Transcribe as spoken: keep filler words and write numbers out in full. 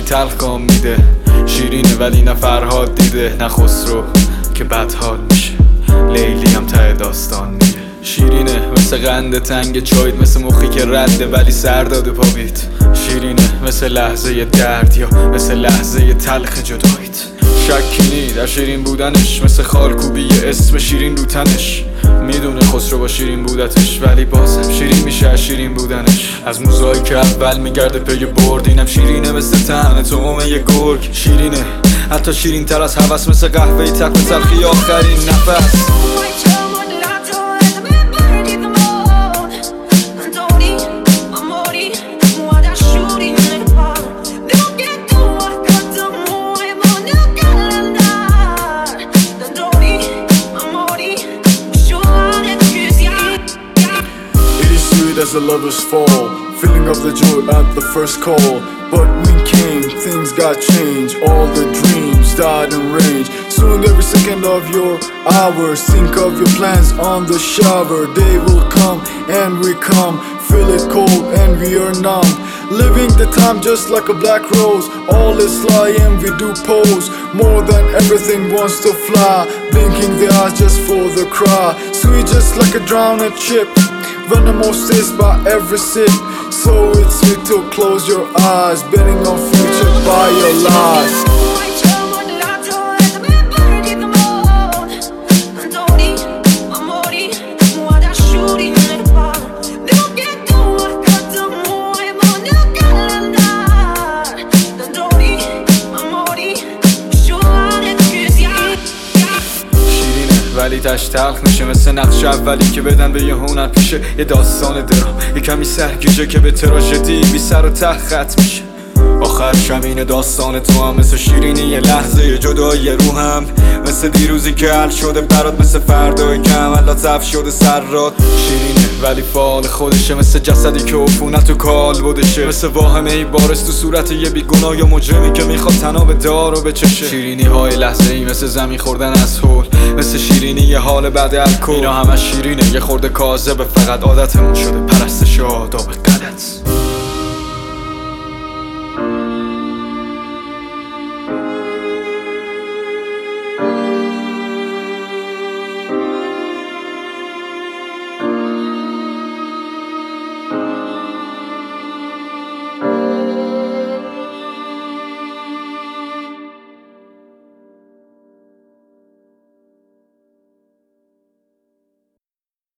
تلخ گام میده. شیرینه ولی نه فرهاد دیده، نه خسرو که بدحال میشه، لیلی هم ته داستان میگه. شیرینه مثل قند تنگ چایت، مثل مخی که رده ولی سر داده پابیت. شیرینه مثل لحظه درد یا مثل لحظه تلخ جدایت. شکینی در شیرین بودنش، مثل خالکوبی اسم شیرین رو تنش. میدونه خسرو با شیرین بودتش ولی بازم شیرین میشه از شیرین بودنش. از موزایی که اول میگرده پی برد، اینم شیرینه مثل تن تومه یه گرگ. شیرینه حتی شیرین تر از هوس، مثل قهوه تلخ تلخی آخرین نفس. As the lovers fall, feeling of the joy at the first call. But when came, things got changed. All the dreams died in range. Soon every second of your hours, think of your plans on the shower. Day will come and we come, feel it cold and we are numb. Living the time just like a black rose. All is lying, we do pose. More than everything wants to fly, blinking the eyes just for the cry. Sweet just like a drowned chip, venomous taste by every sip. So it's sweet to close your eyes, betting on future by your lies. ولی تش تلخ میشه، مثل نقش اولی که بدن به یه هنر پیشه. یه داستان درام یه کمی سرگیجه که به تراژدی بی سر و ته ختم میشه. آخرش همینه داستان تو هم، مثل شیرینی یه لحظه جدای روحم. مثل دیروزی که حل شده برات، مثل فردای که عملات ضعف شده سرات. شیرینه ولی فعال خودشه، مثل جسدی که عفونت تو کال بودشه. مثل واهمه ای بارز تو صورت یه بیگناه یا مجرمی که میخواد تناب دار رو بچشه. شیرینی های لحظه ای مثل زمین خوردن از هول، مثل شیرینی یه حال بعد الکل. اینا همه شیرینه، یه خورده کاذبه، فقط عادتمون شده پرستش آداب غلط.